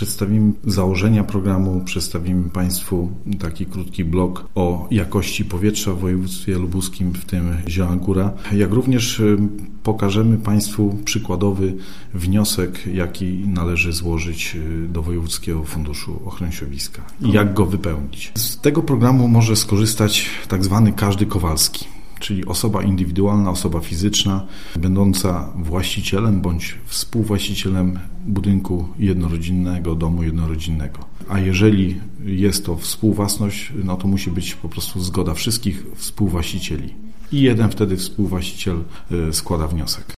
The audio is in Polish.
Przedstawimy założenia programu, przedstawimy Państwu taki krótki blog o jakości powietrza w województwie lubuskim, w tym Zielona Góra, jak również pokażemy Państwu przykładowy wniosek, jaki należy złożyć do Wojewódzkiego Funduszu Ochrony Środowiska i jak go wypełnić. Z tego programu może skorzystać tak zwany każdy Kowalski, czyli osoba indywidualna, osoba fizyczna, będąca właścicielem bądź współwłaścicielem budynku jednorodzinnego, domu jednorodzinnego. A jeżeli jest to współwłasność, to musi być po prostu zgoda wszystkich współwłaścicieli. I jeden wtedy współwłaściciel składa wniosek.